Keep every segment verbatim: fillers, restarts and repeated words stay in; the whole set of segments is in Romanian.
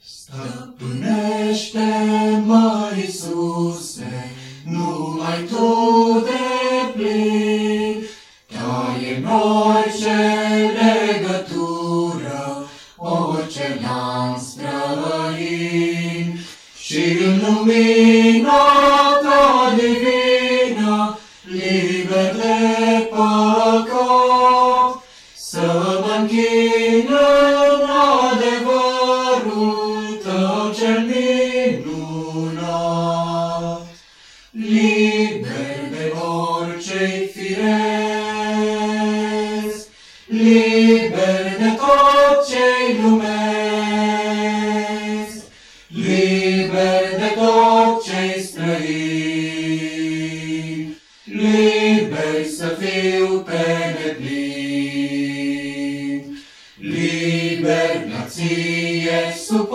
Stăpânește-mă, Iisuse, numai Tu deplin, taie-mi orice legătură, orice lanț străin, și în lumina Ta divină, liber de păcat, să mă închin în adevărul Tău cel minunat, liber de orice-i firesc, liber de tot ce-i lumesc, liber de tot ce-i străin, liber să fiu pe deplin, liber la Ție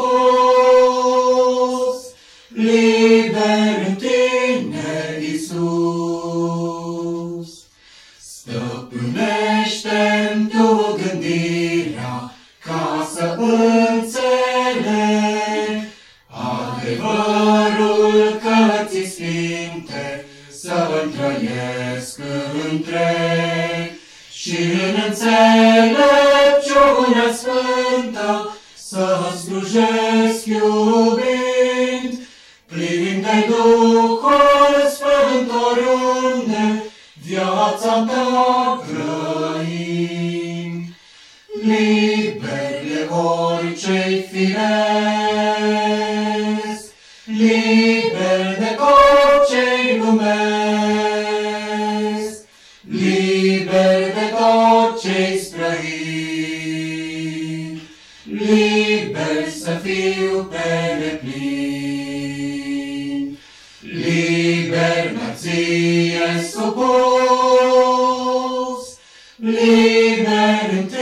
supus, liber în Tine, Iisus. Stăpânește-mi Tu gândirea ca să înțeleg adevărul cărții sfinte, să-l trăiesc întreg și în înțelepciunea sfântă să slujesc iubind, plin de Duhul Sfânt oriunde viața Ta trăind, liber de orice-i firesc, liber de tot ce-i lumesc, liber de tot ce-i străin, liber să fiu pe deplin, liber la Ție supus, liber în